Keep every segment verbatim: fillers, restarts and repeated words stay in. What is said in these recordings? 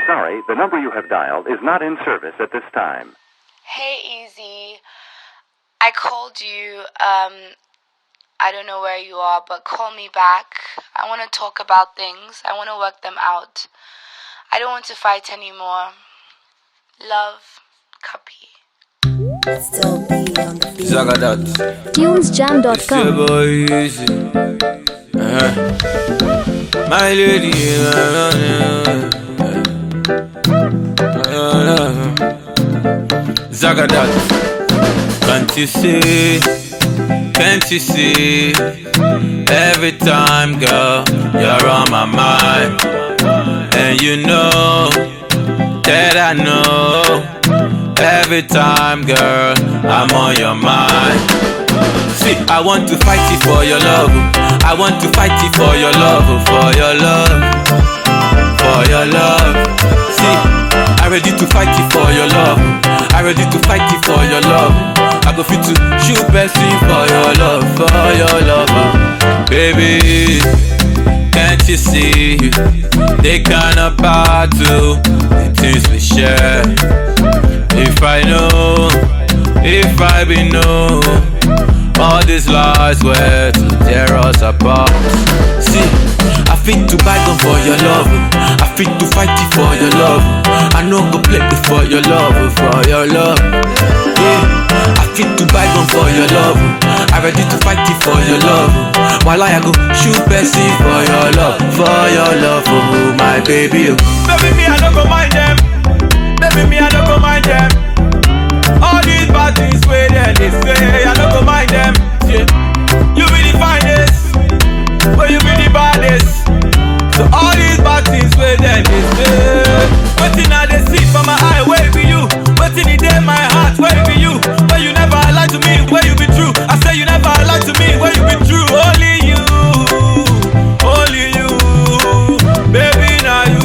sorry, the number you have dialed is not in service at this time. Hey, Easy. I called you. Um, I don't know where you are, but call me back. I want to talk about things. I want to work them out. I don't want to fight anymore. Love, Copy. Still be on the beat. Zagadat. tunes jam dot com. It's your boy Easy. Uh-huh. My lady. Zagadat. Can't you see? Can't you see? Every time, girl, you're on my mind. And you know that I know. Every time, girl, I'm on your mind. See, I want to fight it for your love. I want to fight it for your love, for your love, for your love. See, I'm ready to fight it for your love. I'm ready to fight it for your love. I go fit to shoot person for your love, for your love, baby. Can't you see? They kinda battle the things we share. If I know, if I be know, all these lies were to tear us apart. See, I fit to buy them for your love. I fit to fight it for your love. I know go play it for your love, for your love. Yeah, I fit to buy them for your love. I ready to fight it for your love. While I go shoot Bessie for your love, for your love, oh my baby. Baby, me I don't go mind them. Baby, me I don't go mind them. All these bad things where they, they say I don't go mind them. Yeah. You be the finest, but you be the baddest. So all these bad things where they, they say waiting I they see from my eye, where be you? Waiting in there my heart, where be you? Where you never lied to me, where you be true? I say you never lied to me, where you be true? Only you, only you, baby now you.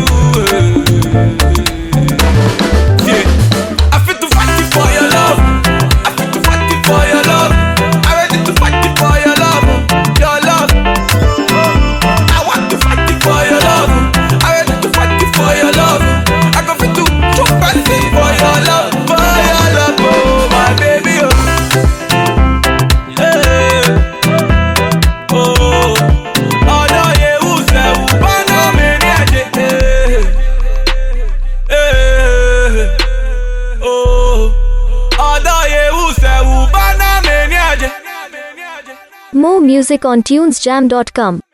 More music on tunes jam dot com.